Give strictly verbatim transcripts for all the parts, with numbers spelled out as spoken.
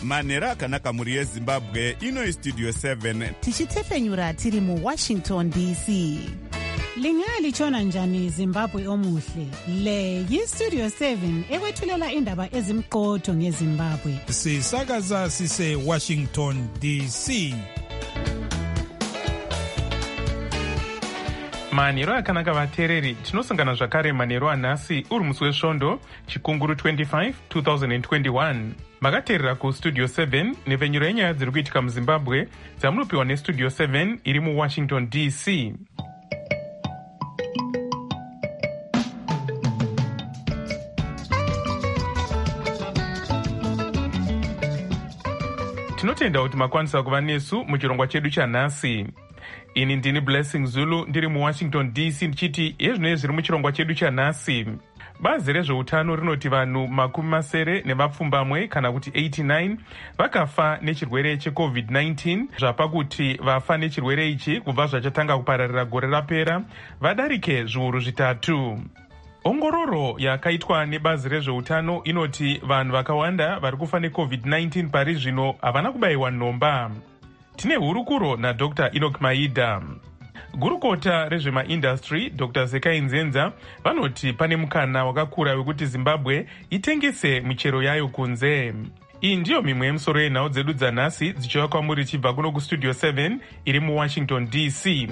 manhero akanaka mhuri yezimbabwe. Ino istudio seven tichitefenyura tiri muwashington D C. Lingalitshona njani Zimbabwe omuhle? Le yistudio seven ekwethulela indaba ezimqotho ngeZimbabwe. Sisakaza sise Washington D C. manhero akanaka vateereri, tinosangana zvakare manhero anhasi uri musi wesvondo chikunguru twenty-five twenty twenty-one. makateerera kustudio seven nepfenyuro yenyaya dziri kuitika muzimbabwe dzamunopiwa nestudio seven iri muwashington D C. tinotenda kuti makwanisa kuva nesu muchirongwa chedu chanhasi. Ini ndini Blessing Zulu ndiri muwashington D C ndichiti yezvinenge zviri muchirongwa chedu chanhasi. Bazi rezveutano rinoti vanhu makumi masere nevapfumbamwe kana kuti eighty-nine vakafa nechirwere checovid nineteen, zvapa kuti vafa nechirwere ichi kubva zvachatanga kupararira gore rapera vadarike zviuru zvitatu. Ongororo yakaitwa nebazi rezveutano inoti vanhu vakawanda vari kufa necovid nineteen pari zvino havana kubayiwa nhomba. Tine hurukuro naDr Enoch Maida. Gurukota rezvemaindastry Dr Zekai Nzenza vanoti pane mukana wakakura wekuti Zimbabwe itengese michero yayo kunze. Iyi ndiyo mimwe yemisoro yenhau dzedu dzanhasi dzichiva kwamuri chibva kuno kustudio seven iri muwashington D C.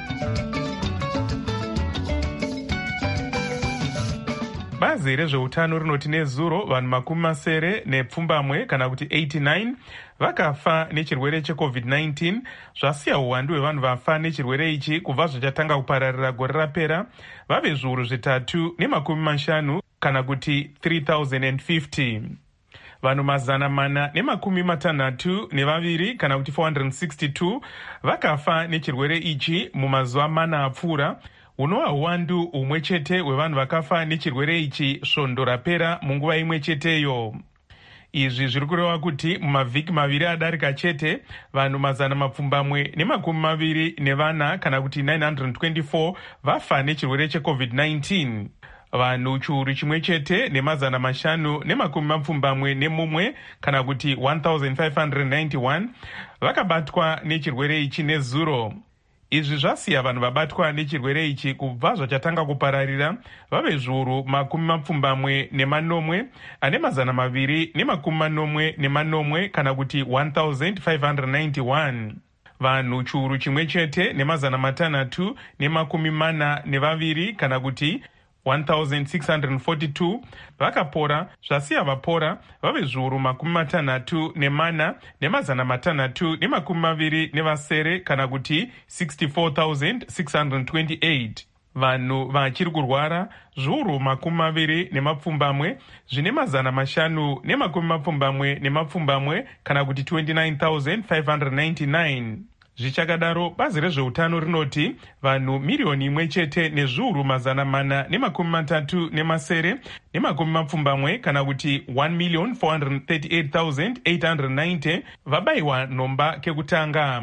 Bazi rezveutano rinoti nezuro vanhu makumi masere nepfumbamwe kana kuti eighty-nine vakafa nechirwere checovid nineteen, zvasiya uwandu hwevanhu vafa nechirwere ichi kubva zvachatanga kupararira gore rapera vave zviuru zvitatu nemakumi mashanu kana kuti three thousand fifty. Vanhu mazana mana nemakumi matanhatu nevaviri kana kuti four hundred sixty-two vakafa nechirwere ichi mumazuva mana apfuura, hunova uwandu humwe chete hwevanhu vakafa nechirwere ichi svondo rapera munguva imwe cheteyo. Izvi zviri kureva kuti mumavhiki maviri adarika chete vanhu mazana mapfumbamwe nemakumi maviri nevana kana kuti nine hundred twenty-four vafa nechirwere checovid nineteen. Vanhu chiuru chimwe chete nemazana mashanu nemakumi mapfumbamwe nemumwe kana kuti one thousand five hundred ninety-one vakabatwa nechirwere ichi nezuro. Izvi zvasiya vanhu vabatwa nechirwere ichi kubva zvachatanga kupararira vave zviuru makumi mapfumbamwe nemanomwe ane mazana maviri nemakumi manomwe nemanomwe kana kuti one thousand five hundred ninety-one. Vanhu chiuru chimwe chete nemazana matanhatu nemakumi mana nevaviri kana kuti one thousand six hundred forty-two vakapora, zvasiya vapora vave zviuru makumi matanhatu nemana nemazana matanhatu nemakumi maviri nevasere kana kuti sixty-four thousand six hundred twenty-eight. Vanhu vachiri kurwara zviuru makumi maviri nemapfumbamwe zvine mazana mashanu nemakumi mapfumbamwe nemapfumbamwe kana kuti twenty-nine thousand five hundred ninety-nine. Zvichakadaro bazi rezveutano rinoti vanhu miriyoni imwe chete nezviuru mazana mana nemakumi matatu nemasere nemakumi mapfumbamwe kana kuti one million four hundred thirty-eight thousand eight hundred ninety vabayiwa nhomba kekutanga.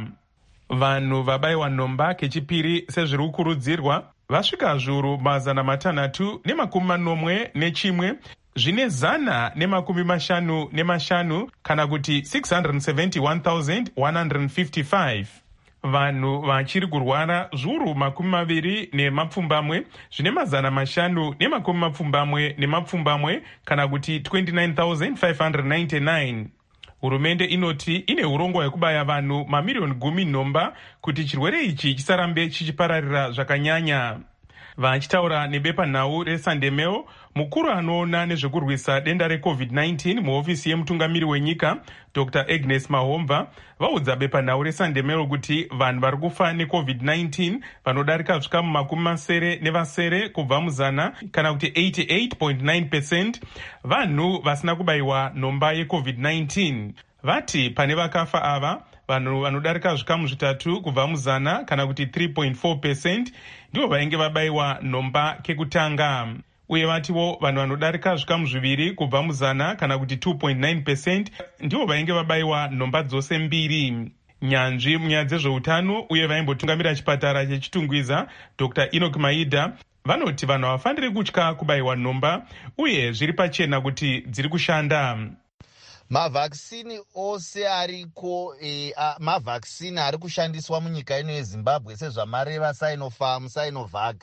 Vanhu vabayiwa nhomba kechipiri sezviri kukurudzirwa vasvika zviuru mazana matanhatu nemakumi manomwe nechimwe zvine zana nemakumi mashanu nemashanu kana kuti six hundred seventy-one thousand one hundred fifty-five. Vanhu vachiri kurwara zviuru makumi maviri nemapfumbamwe zvine mazana mashanu nemakumi mapfumbamwe nemapfumbamwe kana kuti twenty-nine thousand five hundred ninety-nine. Hurumende inoti ine urongwa hwekubaya vanhu mamiriyoni gumi nhomba kuti chirwere ichi chisarambe chichipararira zvakanyanya. Vachitaura nebepanhau reSunday Mail, mukuru anoona nezvekurwisa denda recovid nineteen muhofisi yemutungamiri wenyika Dr Agnes Mahomva vaudza bepanhau reSunday Mail kuti vanhu vari kufa necovid nineteen vanodarika zvikamu makumi masere nevasere kubva muzana kana kuti eighty-eight point nine percent vanhu vasina kubayiwa nhomba yecovid nineteen. Vati pane vakafa ava vanhu vanodarika zvikamu zvitatu kubva muzana kana kuti three point four percent ndivo vainge vabayiwa nhomba kekutanga. Uye vatiwo vanhu vanodarika zvikamu zviviri kubva muzana kana kuti two point nine percent ndivo vainge vabayiwa nhomba dzose mbiri. Nyanzvi munyaya dzezveutano uye vaimbotungamira chipatara chechitungwiza Dr Enoch Maida vanoti vanhu havafaniri kutya kubayiwa nhomba uye zviri pachena kuti dziri kushanda. mavhakisini ose ariko e, a, mavhakisini ari kushandiswa munyika ino yezimbabwe sezvamareva Sinopharm, Sinovac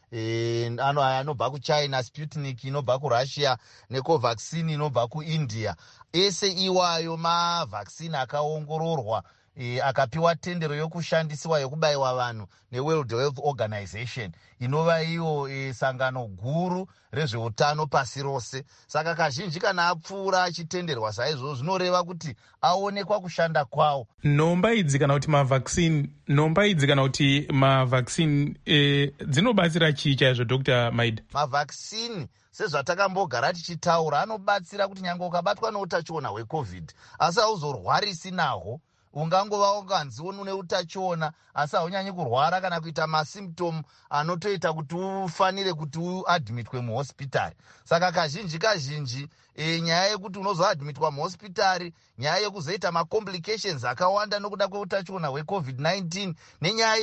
e, ano anobva kuchina, Sputnik inobva kurussia neCovaxin inobva kuindia. Ese iwayo mavhakisini akaongororwa E, akapiwa tendero yokushandisiwa yokubayiwa vanhu neWorld Health Organization inova iyo e, sangano guru rezveutano pasi rose. Saka kazhinji kana apfuura achitenderwa saizvozvo zvinoreva kuti aonekwa kushanda kwawo. Nhomba idzi kana kuti mavhakisini nhomba idzi kana kuti mavhakisini e, dzinobatsira chii chaizvo Dr Maida? Mavhakisini sezvatakambogara tichitaura anobatsira kuti nyange ukabatwa neutachiona hweCovid asi hauzorwarisi nahwo, ungangova unganzi une utachiona asi haunyanyi kurwara kana kuita masymptom anotoita kuti ufanire kuti uadmitwe muhospitari. Saka kazhinji kazhinji e, nyaya yekuti unozoadmitwa muhospitari, nyaya yekuzoita macomplications akawanda nokuda kweutachiona hweCovid nineteen nenyaya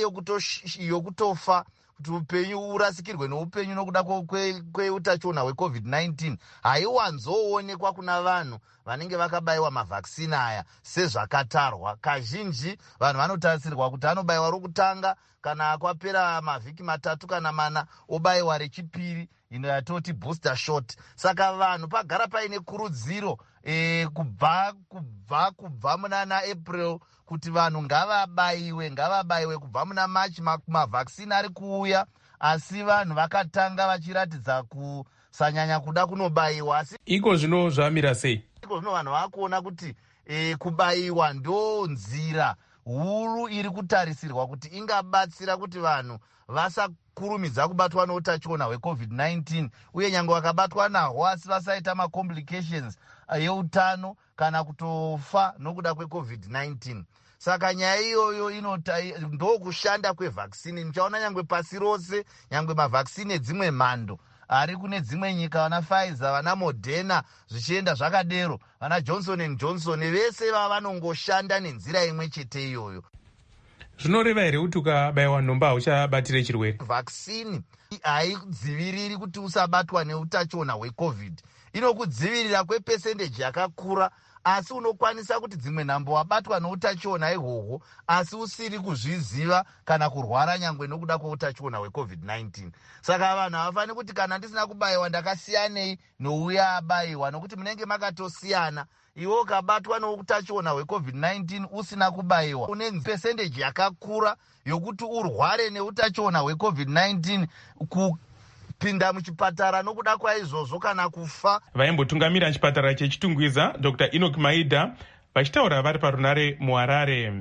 yokutofa kuti upenyu urasikirwe neupenyu nokuda kweutachiona hweCovid nineteen haiwanzoonekwa kuna vanhu vanenge vakabayiwa mavhakisini aya sezvakatarwa. Kazhinji vanhu vanotarisirwa kuti anobayiwa rokutanga kana kwapera mavhiki matatu kana mana obayiwa rechipiri ino yatoti booster shot. Saka vanhu pagara paine kurudziro e, kubva kubva kubva munana April kuti vanhu ngavabayiwe ngavabayiwe kubva muna March mavhakisini ari kuuya, asi vanhu vakatanga vachiratidza kusanyanya kuda kunobayiwa. Asi iko zvino zvamira sei? iko zvino vanhu vakuona kuti e, kubayiwa ndo nzira huru iri kutarisirwa kuti ingabatsira kuti vanhu vasakurumidza kubatwa neutachiona hweCovid nineteen uye nyange vakabatwa nahwo asi vasaita macomplications yeutano kana kutofa nokuda kweCovid nineteen. Saka nyaya iyoyo inota ndo kushanda kwevhakisini. Muchaona nyangwe pasi rose, nyangwe mavhakisini edzimwe mhando ari kune dzimwe nyika, vana Pfizer, vana Moderna, zvichienda zvakadero, vana Johnson and Johnson, vese vanongoshanda nenzira imwe chete iyoyo. Zvinoreva here kuti ukabayiwa nhomba hauchabatire chirwere? Vhakisini haidziviriri kuti usabatwa neutachiona hweCovid. Inokudzivirira kwepesendeji yakakura, asi unokwanisa kuti dzimwe nhambo wabatwa neutachiona ihwohwo asi usiri kuzviziva kana kurwara nyangwe nokuda kweutachiona hweCovid nineteen. Saka vanhu havafani kuti kana ndisina kubayiwa ndakasiyanei nouya abayiwa, nokuti munenge makatosiyana. Iwe ukabatwa neutachiona hweCovid nineteen usina kubayiwa une pesendeji yakakura yokuti urware neutachiona hweCovid nineteen ku pinda muchipatara nokuda kwaizvozvo kana kufa. Vaimbotungamira chipatara chechitungwiza Dr Enoch Maida vachitaura vari parunare muHarare.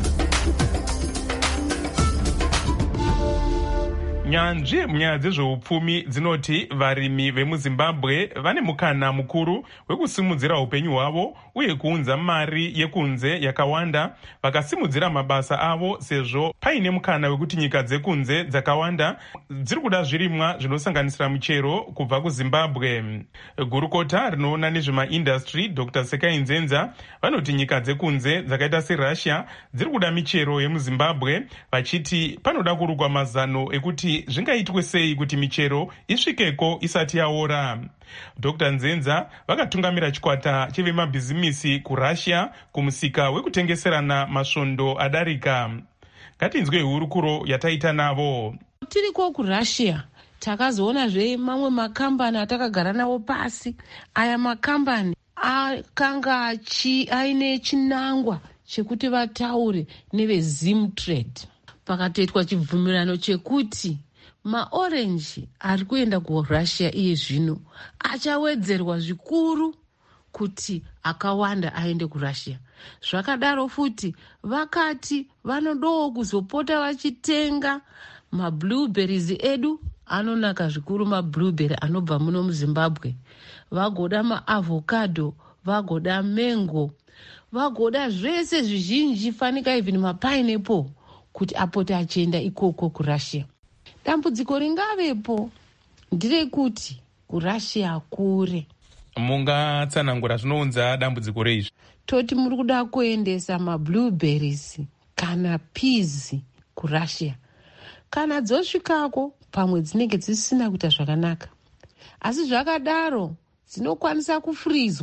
Nyanzvi munyaya dzezveupfumi dzinoti varimi vemuZimbabwe vane mukana mukuru wekusimudzira upenyu hwavo uye kuunza mari yekunze yakawanda vakasimudzira mabasa avo, sezvo paine mukana wekuti nyika dzekunze dzakawanda dziri kuda zvirimwa zvinosanganisira michero kubva kuZimbabwe. Gurukota rinoona nezvemaindastry Dr Sekai Nzenza vanoti nyika dzekunze dzakaita seRussia dziri kuda michero yemuZimbabwe, vachiti panoda kurugwa mazano ekuti zvingaitwe sei kuti michero isvikeko isati yaora. Dr Nzenza vakatungamira chikwata chevemabhizimisi kuRussia kumusika wekutengeserana masvondo adarika. Ngatinzwe hurukuro yataita navo. Tiriko kuRussia takazoonazve mamwe makambani atakagara nawo pasi. Aya makambani akanga aine chinangwa chekuti vataure neveZimtrade. Pakatoitwa chibvumirano chekuti maorenji ari kuenda kuRussia iye zvino achawedzerwa zvikuru kuti akawanda aende kuRussia. Zvakadaro futi vakati vanodowo kuzopota vachitenga mablueberries edu, anonaka zvikuru mablueberry anobva muno muZimbabwe, vagoda maavocado, vagoda mengo, vagoda zvese zvizhinji, fanika even mapineapple, kuti apote achienda ikoko kuRussia. Dambudziko ringavepo ndirekuti kuRussia kure. Mungatsanangura zvinounza dambudziko reizvi? Toti muri kuda kuendesa mablueberries kana peas kuRussia. Kana dzosvikako pamwe dzinenge dzisina kuita zvakanaka, asi zvakadaro dzinokwanisa kufrizwa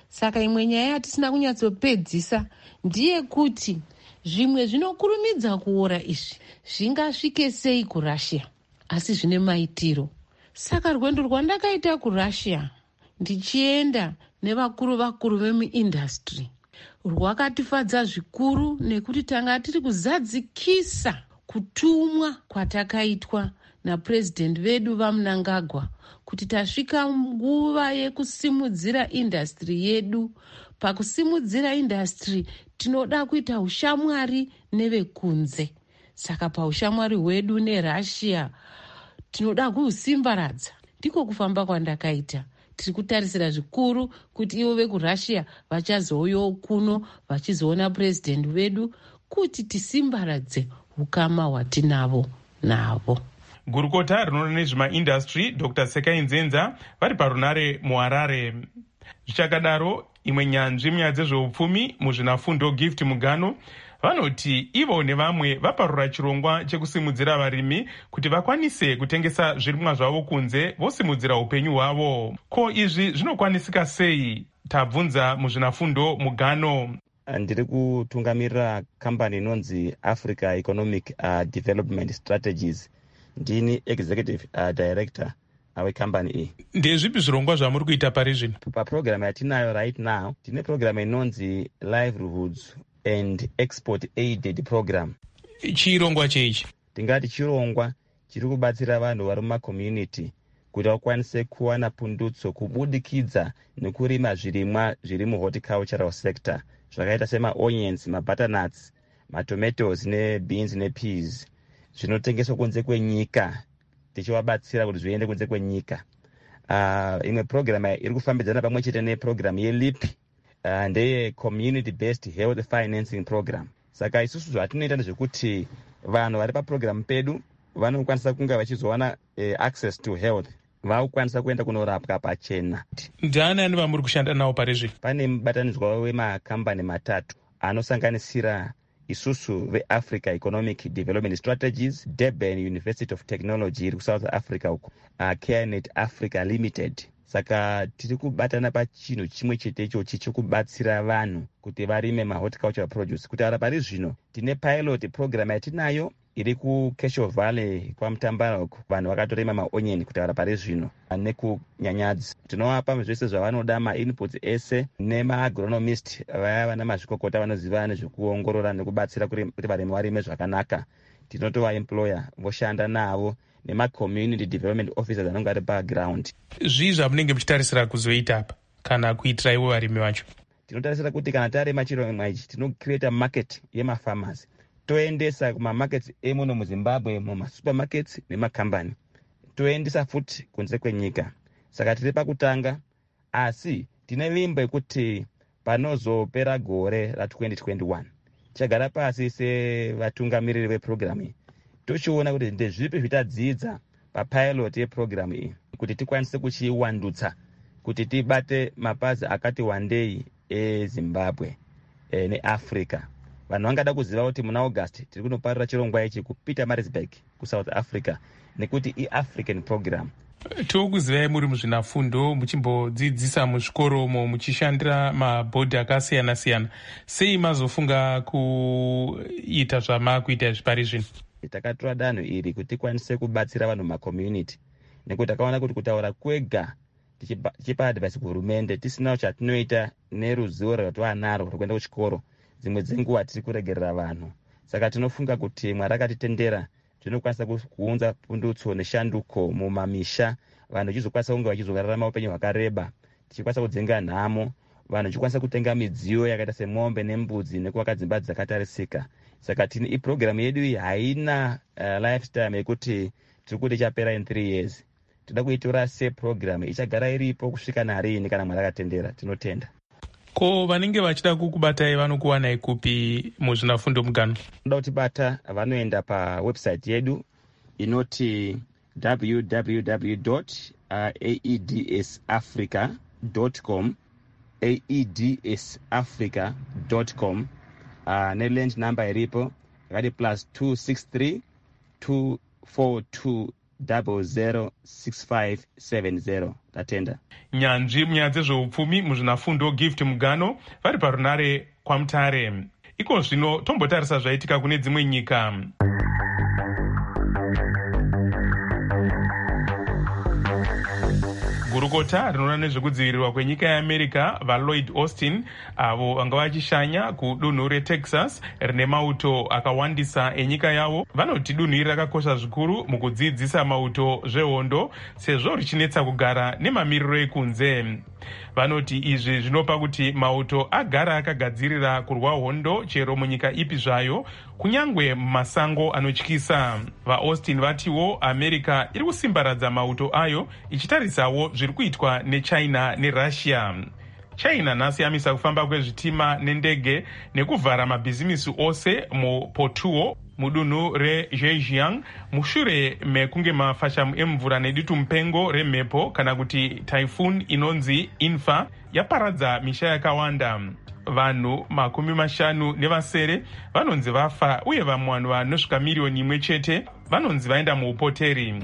Saka imwe nyaya yatisina kunyatsopedzisa ndiye kuti zvimwe zvinokurumidza kuora izvi zvingasvike sei kuRussia, asi zvine maitiro. Saka rwendo rwandakaita kuRussia ndichienda nevakuru vakuru vemuindastry rwakatifadza zvikuru, nekuti tanga tiri kuzadzikisa kutumwa kwatakaitwa napurezidendi vedu vaMnangagwa kuti tasvika nguva yekusimudzira indastry yedu. Pakusimudzira indastry tinoda kuita ushamwari nevekunze. Saka paushamwari hwedu neRussia tinoda kuhusimbaradza. Ndiko kufamba kwandakaita. Tiri kutarisira zvikuru kuti ivo vekuRussia vachazouyawo kuno vachizoona purezidendi vedu kuti tisimbaradze ukama hwatinavo navo. Gurukota rinoona nezvemaindastry Dr Sekai Nzenza vari parunare muHarare. Zvichakadaro, imwe nyanzvi munyaya dzezveupfumi muzvinafundo Gift Mugano vanoti ivo nevamwe vaparura chirongwa chekusimudzira varimi kuti vakwanise kutengesa zvirimwa zvavo kunze vosimudzira upenyu hwavo. Ko izvi zvinokwanisika sei? Tabvunza muzvinafundo Mugano. Ndiri kutungamirira kambani inonzi Africa Economic uh, Development Strategies. Ndini executive uh, director wekambani iyi. Ndezvipi zvirongwa zvamuri kuita pari zvino? Paprogramu yatinayo right now tine programu inonzi Livelihoods and Export Aided Program. Chirongwa cheichi? Tingati chirongwa chiri kubatsira vanhu vari mumakommunity kuti vakwanise kuwana pundutso kubudikidza nekurima zvirimwa zviri muhorticultural sector zvakaita semaonions, mabutternuts, matomatoes nebeans nepeas zvinotengeswa kunze kwenyika, tichivabatsira kuti zviende kunze kwenyika. Uh, imwe programu iri kufambidzana pamwe chete neprogramu yeLEAP uh, ndeye Community Based Health Financing Program. Saka isusu zvatinoita ndezvekuti vanhu vari paprogramu pedu vanokwanisa kunga vachizowana uh, access to health, vakukwanisa kuenda kunorapwa pachena. Ndiani ani vamuri kushanda nawo pari zvino? Pane mubatanidzwa wemakambani matatu anosanganisira isusu veAfrica Economic Development Strategies, Durban University of Technology iri kuSouth Africa uko, uh, CareNet Africa Limited. Saka tiri kubatana pachinhu chimwe chete ichochi chokubatsira vanhu kuti varime mahorticultural produce. Kuti ara pari zvino tine pilot program yatinayo iri kuCashew Valley kwaMutambara uko, vanhu vakatorima maonion kuti ara pari zvino nekunyanyadzi. Tinovapa zvese zvavanoda, mainputs ese nemaagronomist vaya vana mazvikokota vanoziva nezvekuongorora nekubatsira kuti varimi varime zvakanaka. Tinotovaemploya voshanda navo nema-community development officers anonga ari paground. Zvii zvamunenge muchitarisira kuzoita apa kana kuitira ivo varimi vacho? Tinotarisira kuti kana tarima chirongwa ichi tinocreata market yemafarmers, toendesa kumamarkets emuno muZimbabwe, mumasupermarkets nemakambani, toendesa futi kunze kwenyika. Saka tiri pakutanga, asi tine vimbo yekuti panozopera gore ra twenty twenty-one chagara pasi sevatungamiriri veprogramu iyi tochiona kuti ndezvipi zvitadzidza papilot yeprogramu iyi kuti tikwanise kuchiwandutsa kuti tibate mapazi akati wandei eZimbabwe e, neAfrica. Vanhu vangada kuziva kuti muna August tiri kunoparira chirongwa ichi kuPietermaritzburg kuSouth Africa nekuti iAfrican program. Tokuzivai muri muzvinafundo muchimbodzidzisa muzvikoromo muchishandira mabhodhi akasiyana siyana. Sei mazofunga kuita zvamakuita zvipari zvino? Takatora danho iri kuti tikwanise kubatsira vanhu mumakommunity nekuti takaona kuti kutaura kwega tichipa advice kuhurumende tisina chatinoita neruzivo rwatwanaro rwekuenda kuchikoro, dzimwe dzenguva tiri kuregerera vanhu. Saka tinofunga kuti Mwari akatitendera tinokwanisa kuunza pundutso neshanduko mumamisha, vanhu vachizokwanisa kunge vachizorarama upenyu hwakareba, tichikwanisa kudzenga nhamo, vanhu vachikwanisa kutenga midziyo yakaita semombe nembudzi nekuvaka dzimba dzakatarisika. Saka tini iprogramu yedu iyi haina uh, lifetime yekuti tiri kuti ichapera in three years. Toda kuitora seprogramu ichagara iripo kusvika narini kana Mwari akatendera. Tinotenda. Ko vanenge vachida kukubatai vanokuwanai kupi muzvinafundo Mugano? Toda kutibata vanoenda pawebsite yedu inoti w w w dot aedsafrica dot com aedsafrica dot com. Uh, neland number iripo yakati plus two six three two four two zero zero six five seven zero. Tatenda. Nyanzvi munyaya dzezveupfumi muzvinafundo Gift Mugano vari parunare kwaMutare. Iko zvino tombotarisa zvaitika kune dzimwe nyika. Gurukota rinoona nezvekudzivirirwa kwenyika yeAmerica vaLloyd Austin avo vanga vachishanya kudunhu reTexas rine mauto akawandisa enyika yavo vanoti dunhu iri rakakosha zvikuru mukudzidzisa mauto zvehondo sezvo richinetsa kugara nemamiriro ekunze. Vanoti izvi zvinopa kuti mauto agara akagadzirira kurwa hondo chero munyika ipi zvayo kunyangwe mumasango anotyisa. VaAustin vatiwo America iri kusimbaradza mauto ayo ichitarisawo zviri kuitwa neChina neRussia. China nhasi yamisa kufamba kwezvitima nendege nekuvhara mabhizimisi ose muPotuo mudunhu reZhejiang mushure mekunge mafashamu emvura nedutu mupengo remhepo kana kuti typhoon inonzi Infa yaparadza misha yakawanda. Vanhu makumi mashanu nevasere vanonzi vafa uye vamwe vanhu vanosvika miriyoni imwe chete vanonzi vaenda muupoteri.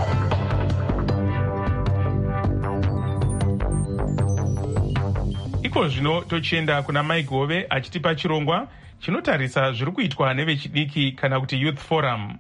Iko zvino tochienda kuna Mike Hove achitipa chirongwa chinotarisa zviri kuitwa nevechidiki kana kuti Youth Forum.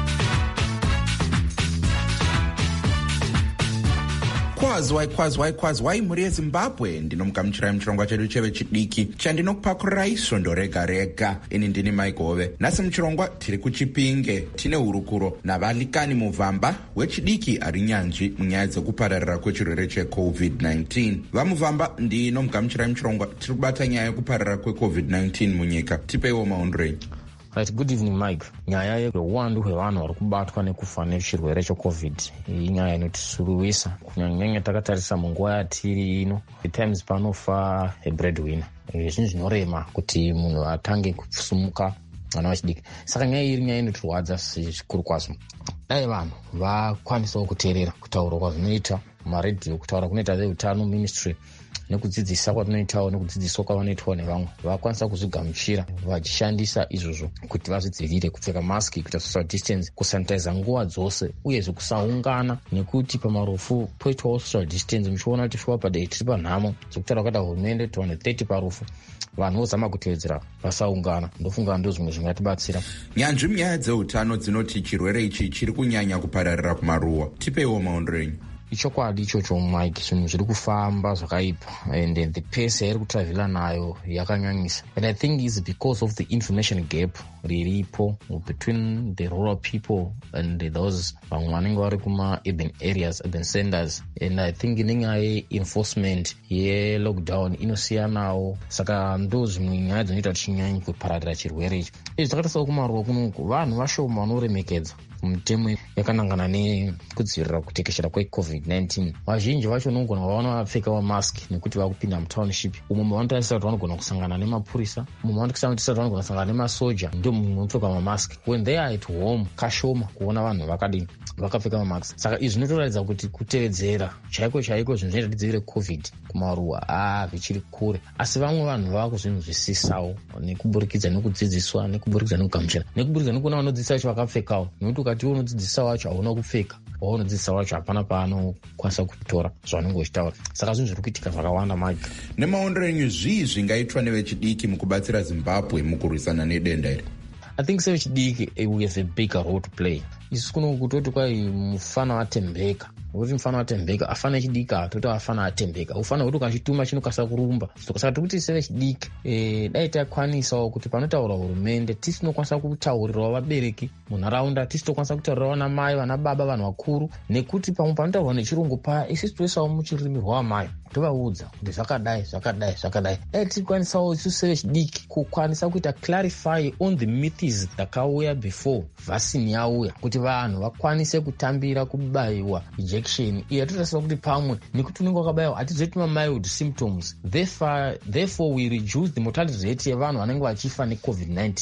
Kwazwai kwazwai kwazwai mhuri yeZimbabwe, ndinomugamuchirai muchirongwa chedu chevechidiki chandinokupakurai svondo rega rega. Ini ndini Mike Hove. Nhasi muchirongwa tiri kuChipinge tine hurukuro navalikani muvamba wechidiki ari nyanzvi munyaya dzekupararira kwechirwere checovid nineteen. Vamuvamba ndinomugamuchirai muchirongwa tiri kubata nyaya yekupararira kwecovid nineteen munyika. Tipeiwo maondrei. Right, good evening Mike. Nyaya yeuwandu hwevanhu vari kubatwa nekufa nechirwere checovid inyaya inotishuruwisa kunyanya takatarisa munguva yatiri ino. Times panofa hebreadwinner, zvinhu zvinorema kuti munhu atange kusumuka vana vachidiki. Saka nyaya iri nyaya inotirwadza zvikuru kwazvo. Dai vanhu vakwanisawo kuteerera kutaura kwazvinoita mumaredhiyo, kutaura kunoita veutano ministry nekudzidzisa kwatinoitawo nekudzidziswa kwavanoitwa nevamwe vakwanisa kuzvigamuchira vachishandisa izvozvo kuti vazvidzivire, kupfeka maski, kuita social distance, kusanitiza nguva dzose uyezve kusaungana, nekuti pamarufu poitwawo social distance. Muchiona kuti fua padai tiri panhamo dzokutaura kwata hurumende kuti vanhu thirty parufu, vanhu vozama kutevedzera vasaungana. Ndofunga ndo zvimwe zvingatibatsira. Nyanzvi munyaya dzeutano dzinoti chirwere ichi chiri kunyanya kupararira kumaruwa. Tipeiwo maondrenyu. Ichokwadi ichocho Mike, zvinhu zviri kufamba zvakaipa and the pace yairi kutravela nayo yakanyanyisa, and I think it's because of the information gap riripo between the rural people and those vamwe vanenge vari kuma urban areas, urban centers, and I think inenyaya ye-enforcement ye-lockdown inosiyanawo. Saka ndo zvimwe nyaya dzinoita kuti chinyanye kupararira chirwere ichi. Izvi takatarisao kumaruwa kunoku vanhu vashoma vanoremekedza mutemo yakanangana nekudzivirira kutekeshera kwecovid nineteen. Vazhinji vacho unogona vaona vapfeka vamask nekuti vakupinda mutownship. Umwe mavanotarisira kuti vanogona kusangana nemapurisa, umwe mavanotarisira kuti vanogona kusangana nemasoja, ndio mumwe unopfeka mamask. When they are at home kashoma kuona vanhu vakadini vakapfeka mamask. Saka izvi zvinotoratidza kuti kutevedzera chaiko chaiko zvinhu zvinoita tidzivire covid kumaruwa ah vichiri kure. Asi vamwe vanhu vakuzvinzwisisawo nekuburikidza nekudzidziswa, nekuburikidza nekugamuchira, nekuburikidza nekuona vanodzidzisa vacho vakapfekawo, nekuti ukati unodzidzisa wacho hauna kupfeka, waunodzidzisa wacho hapana paanokwanisa kutora zvavanenge vachitaura. Saka zvinhu zviri kuitika zvakawanda Mike. Nemaondero enyu zvii zvingaitwa nevechidiki mukubatsira Zimbabwe mukurwisana nedenda iri? I think sevechidiki we have a bigger role to play. Isusu kuno kutoti kwai mufana watembeka, kuti mufana watembeka afana echidika toti afana atembeka, ufana kuti ukachituma chinokasa kurumba. Saka tikuti sevechidiki eh dai takwanisawo kuti panotaura hurumende tisi tinokwanisa kutaurirawo vabereki munharaunda, tisi tinokwanisa kutaurirawo vana mai, vana baba, vanhu vakuru, nekuti pamwe panotaurwa nechirungu paya isusu toisawo muchirimi rwamai tovaudza kuti zvakadai zvakadai zvakadai. Dai tikwanisawo isusu sevechidiki kukwanisa kuita clarify on the myths dzakauya before vaccine yauya, kuti vanhu vakwanise kutambira kubayiwa injection iya. Totarisira kuti pamwe nekuti unenge wakabayiwa hatizoiti mild symptoms, therefore, therefore we reduce the mortality rate yevanhu vanenge vachifa necovid nineteen.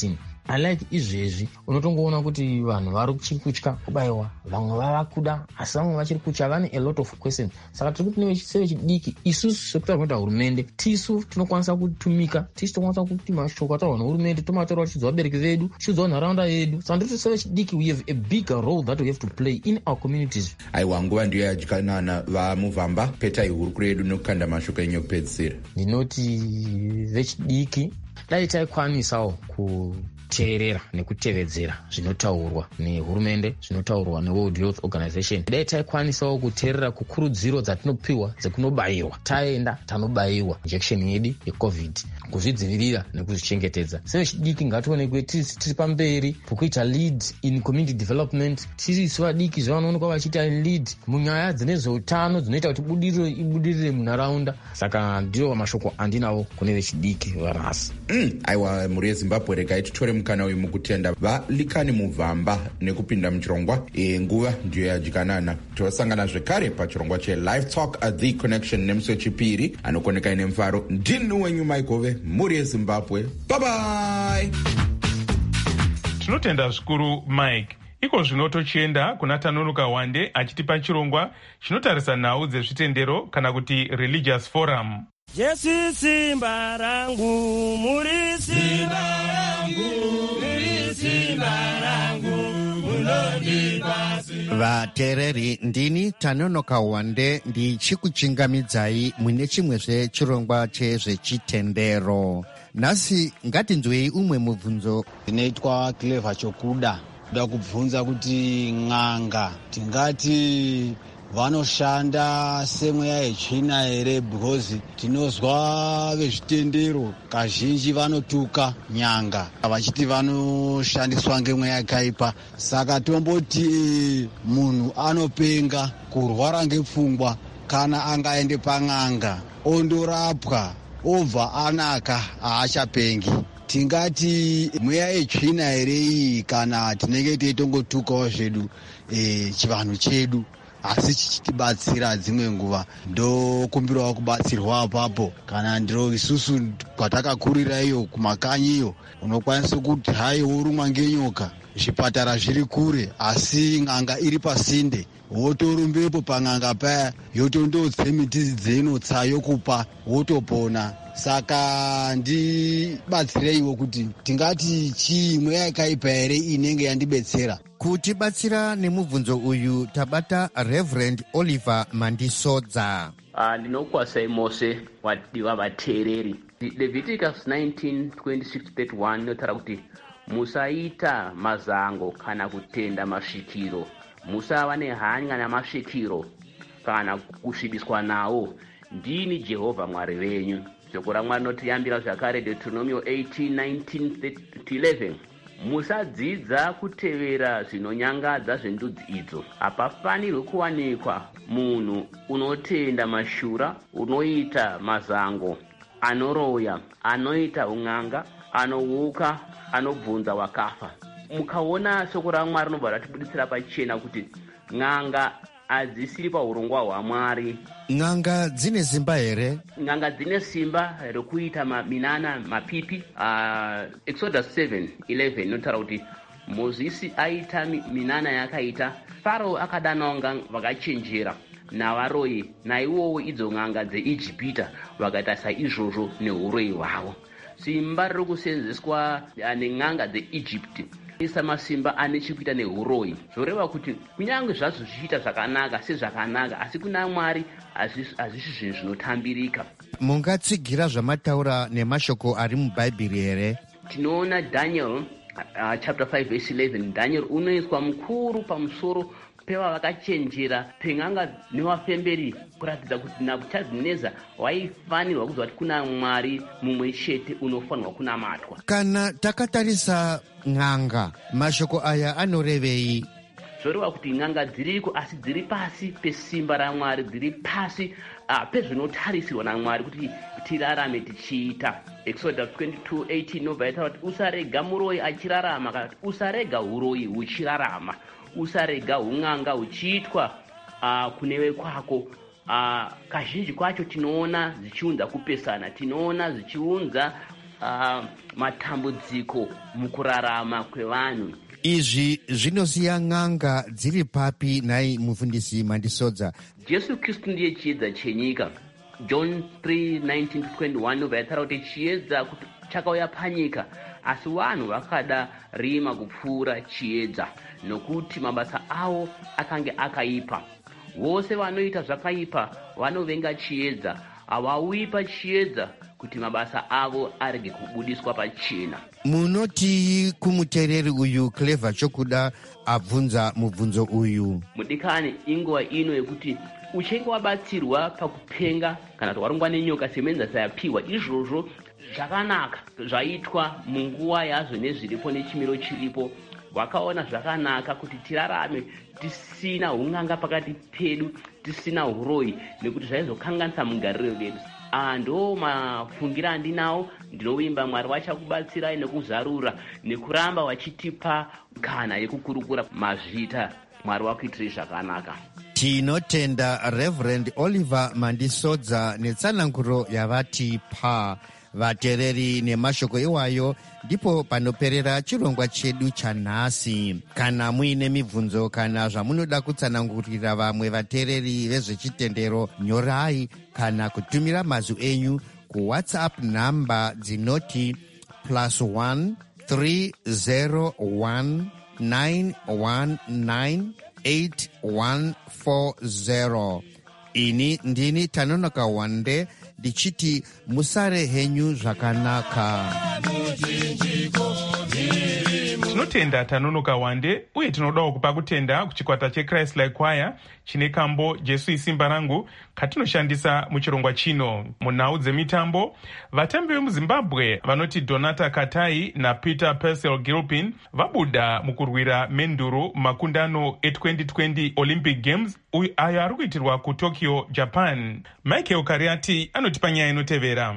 alike izvezvi unotongoona kuti vanhu vari kuchiri kutya kubayiwa, vamwe vava kuda asi vamwe vachiri kutya, vane a lot of questions. Saka tiri kuti nevechidiki isusu sekutaura kuita hurumende tisu tinokwanisa kutumika, tisu tinokwanisa kuti mashoko ataurwa nehurumende tomataura tichiudza vabereki vedu, tichiudza nharaunda yedu. Saka ndiri kuti sevechidiki we have a bigger role that we have to play in our communities. Aiwa, nguva ndiyo yadyanana vaMuvhamba, petai hurukuro yedu nokukanda mashoko enyu okupedzisira. Ndinoti vechidiki dai taikwanisawo kuteerera nekutevedzera zvinotaurwa nehurumende, zvinotaurwa neWorld Health Organization. Dai taikwanisawo kuteerera kukurudziro dzatinopiwa dzekunobayirwa. Taenda tanobayirwa injection yedu yeCovid, kuzvidzivirira nekuzvichengetedza. Sevechidiki ngationekwe tiri pamberi pokuita lead in community development. Tiri sevadiki zvavanoonekwa vachiita lead munyaya dzine zveutano dzinoita kuti budiriro ibudirire munharaunda. Saka ndiwo mashoko andinawo kune vechidiki varasi. Mm, aiwa, mhuri yeZimbabwe regai titore mukana uyu mukutenda valikani Muvhamba nekupinda muchirongwa. E, nguva ndiyo yadyanana. Tosangana zvekare pachirongwa cheLive Talk at the Connection nemusi wechipiri anokoneka ine mfaro. Ndini wenyu Maikove, mhuri yeZimbabwe. Bye bye. Tinotenda zvikuru Mike. Iko zvino tochienda kuna Tanonoka Wande achitipa chirongwa chinotarisa nhau dzezvitendero kana kuti religious forum. Jesu simba rangu, muri simba rangu, muri simba rangu, munondibasi. Vateereri, ndini Tanonoka Wande ndichikuchingamidzai mune chimwezve chirongwa chezvechitendero. Nhasi ngatinzwei umwe mubvunzo. Ndinoitwa Clever Chokuda. Ndoda kubvunza kuti n'anga tingati vanoshanda semweya yetsvina here, because tinozwa vezvitendero kazhinji vanotuka nyanga vachiti vanoshandiswa ngemweya yakaipa. Saka tomboti munhu anopenga kurwara ngepfungwa kana angaende pan'anga ondorapwa obva anaka haachapengi. Tingati mweya yetsvina here iyi kana tinenge teitongotukawo zvedu e, chivanhu chedu asi chichitibatsira dzimwe nguva. Ndokumbirawo kubatsirwa apapo. Kana ndiro isusu kwatakakurira iyo kumakanyi iyo, unokwanisa kuti hai worumwa ngenyoka, zvipatara zviri kure asi n'anga iri pasinde, wotorumbepo pan'anga paya yotondotse miti dzenotsa yokupa wotopona. Saka ndibatsireiwo kuti tingati chii mweya yakaipa here inenge yandibetsera. Kutibatsira nemubvunzo uyu tabata Reverend Oliver Mandisodza. Uh, ndinokwasai mose wadiwa vateereri. Leviticus nineteen twenty-six thirty-one inotaura kuti musaita mazango kana kutenda masvikiro, musava nehanya namasvikiro kana kusvibiswa nawo. Ndini Jehovha Mwari wenyu. Shoko raMwari rinotiyambira zvakare Deuteronomy eighteen nineteen to eleven. Musadzidza kutevera zvinonyangadza zvendudzi idzo. Hapafanirwi kuwanikwa munhu unotenda mashura, unoita mazango, anoroya, anoita un'anga, anouka, anobvunza wakafa. Mukaona shoko raMwari rinobva ratibuditsira pachena kuti n'anga hadzisiri paurongwa hwaMwari. N'anga dzine simba here? N'anga dzine simba rekuita minana mapipi. Uh, Exodus seven eleven inotaura kuti Mozisi aita minana yakaita. Farao akadanawo vakachenjera navaroyi, naivowo idzo n'anga dzeIjipita vakaita saizvozvo neuroyi hwavo. Simba riri kusenzeswa nen'anga dzeIjipiti isa masimba ane chekuita neuroyi, zvoreva kuti kunyange zvazvo zvichiita zvakanaka sezvakanaka, asi kuna Mwari hazvisi zvinhu zvinotambirika. Mungatsigira zvamataura nemashoko ari mubhaibheri here? Tinoona Daniel uh, chapter five verse eleven. Daniel unoiswa mukuru pamusoro peva vakachenjera pen'anga nevafemberi, kuratidza kuti Nebukadhineza waifanirwa kuziva kuti kuna Mwari mumwe chete unofanirwa kunamatwa. Kana takatarisa n'anga, mashoko aya anorevei? Zvoreva kuti n'anga dziriko asi dziri pasi pesimba raMwari, dziri pasi uh, pezvinotarisirwa naMwari kuti tirarame tichiita. Exodus twenty-two eighteen nobva itaura kuti usarega muroyi achirarama, kana kuti usarega uroyi huchirarama, usarega un'anga huchiitwa uh, kunewe kwako. Uh, kazhinji kwacho tinoona zichiunza kupesana, tinoona zichiunza uh, matambudziko mukurarama kwevanhu. Izvi zvinosiya n'anga dziri papi nai mufundisi Mandisodza? Jesu Kristu ndiye chiedza chenyika. John three nineteen to twenty-one nobva yataura kuti chiedza chakauya panyika, asi vanhu vakada rima kupfuura chiedza nokuti mabasa avo akange akaipa. Vose vanoita zvakaipa vanovenga chiedza, havauyi pachiedza kuti mabasa avo arege kubudiswa pachena. Munoti kumuteereri uyu Clever Chokuda abvunza mubvunzo uyu. Mudikani, inguva ino yekuti uchenge wabatsirwa pakupenga kana kuti warongwa nenyoka semenza sayapiwa, izvozvo zvakanaka zvaitwa munguva yazvo nezviripo nechimiro chiripo. Wakaona zvakanaka kuti tirarame tisina unganga pakati pedu, tisina uroyi, nekuti zvaizokanganisa mugariro redu. Ando mafungira andinawo, ndinovimba Mwari vachakubatsirai nekuzarura nekuramba wachitipa kana yekukurukura mazvita Mwari wakuitire zvakanaka. Tinotenda Reverend Oliver Mandisodza netsananguro yavatipa. Vateereri nemashoko iwayo ndipo panoperera chirongwa chedu chanhasi. Kana muine mibvunzo kana zvamunoda kutsanangurira vamwe vateereri vezvechitendero, nyorai kana kutumira mazwi enyu kuWhatsApp namba dzinoti plus one three zero one nine one nine eight one four zero. Ini ndini Tanonoka Wande ndichiti musare henyu zvakanaka. Tinotenda Tanonoka Wande, uye tinodawo kupa kutenda kuchikwata cheChrist Like Choir chine kambo Jesu isimba rangu katinoshandisa muchirongwa chino. Munhau dzemitambo, vatambi vemuZimbabwe vanoti Donata Katai naPeter Purcell Gilpin vabuda mukurwira menduru makundano e-twenty twenty Olympic Games ayo ari kuitirwa kuTokyo, Japan. Michael Kariati anotipa nyaya inotevera.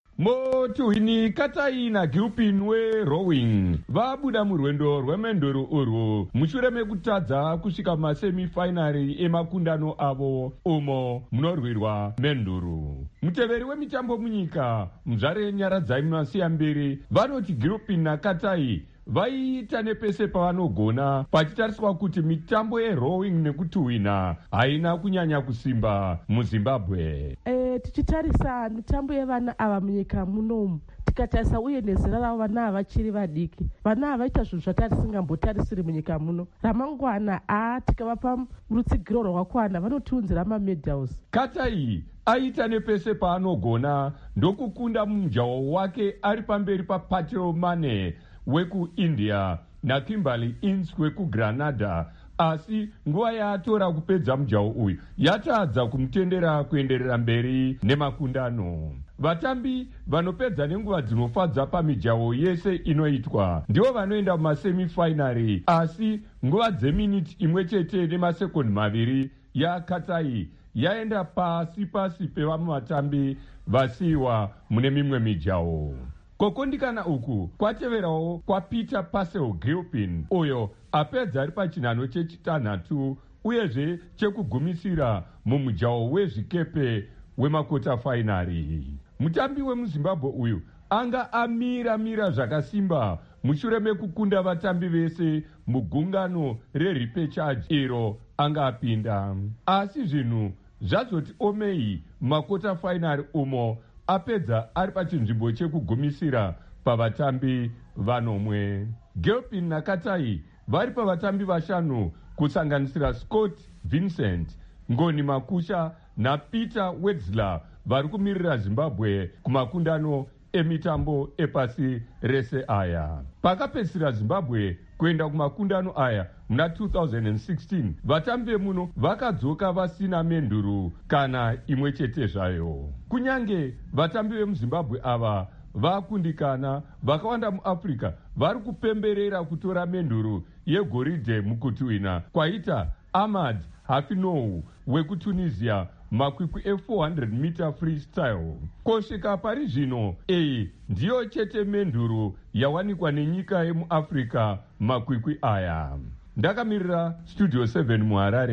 Motuhini Katai naGilpin werowing vabuda murwendo rwemenduru urwu mushure mekutadza kusvika masemifinari emakundano avo umo munorwirwa menduru. Muteveri wemitambo munyika muzvare Nyaradzai Masiyambiri vanoti Gilpin naKatai vaiita nepese pavanogona, pachitariswa kuti mitambo yerowing nekutuhwina haina kunyanya kusimba muZimbabwe. E, tichitarisa mitambo yevana ava munyika munomu, tikatarisa uye nezera ravo vana ava vachiri vadiki, vana ava vaita zvinhu zvatisingambotarisiri munyika muno. Ramangwana a tikavapa rutsigiro rwakakwana vanotiunzira mamedals. Katai aita nepese paanogona ndokukunda mujaho wake ari pamberi paPatel Mane wekuIndia naKimberly Ince wekuGranada, asi nguva yaatora kupedza mujaho uyu yatadza kumutendera kuenderera mberi nemakundano. Vatambi vanopedza nenguva dzinofadza pamijaho yese inoitwa ndivo vanoenda mumasemifinari, asi nguva dzeminiti imwe chete nemasekondi maviri yaKatai yaenda pasi pasi pevamwe vatambi vasiyiwa mune mimwe mijaho. Kokondikana uku kwateverawo kwaPeter Purcell Gilpin, uyo apedza ari pachinhano chechitanhatu uyezve chekugumisira mumujaho wezvikepe wemakota fainari. Mutambi wemuZimbabwe uyu anga amira mira zvakasimba mushure mekukunda vatambi vese mugungano rerepechage iro anga apinda, asi zvinhu zvazoti omei makota fainari umo apedza ari pachinzvimbo chekugumisira pavatambi vanomwe. Gilpin naKatai vari pavatambi vashanu kusanganisira Scott Vincent, Ngoni Makusha naPeter Wetzler vari kumirira Zimbabwe kumakundano emitambo epasi rese aya. Pakapedzisira Zimbabwe kuenda kumakundano aya muna two thousand sixteen, vatambi vemuno vakadzoka vasina menduru kana imwe chete zvayo. Kunyange vatambi vemuZimbabwe ava vakundikana, vakawanda muAfrica vari kupemberera kutora menduru yegoridhe mukutuhwina kwaita Ahmad Hafinow wekuTunisia makwikwi e-four hundred meter freestyle. Kusvika pari zvino, iyi ndiyo chete menduru yawanikwa nenyika yemuAfrica makwikwi aya. Ndakamirira Studio seven muHarare,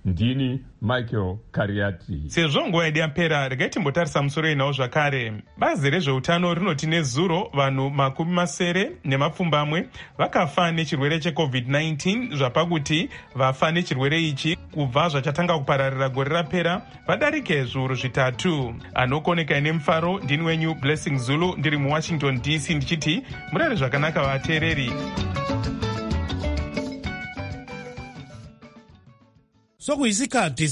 ndini Michael Kariati. Sezvo nguva yedu yapera, regai timbotarisa musoro inawo zvakare. Bazi rezveutano rinoti nezuro vanhu makumi masere nemapfumbamwe vakafa nechirwere checovid nineteen, zvapakuti vafa nechirwere ichi kubva zvachatanga kupararira gore rapera vadarike zviuru zvitatu. Anokoneka ine mufaro, ndini wenyu Blessing Zulu, ndiri muWashington D C ndichiti murare zvakanaka vateereri. Sokuyisikhathi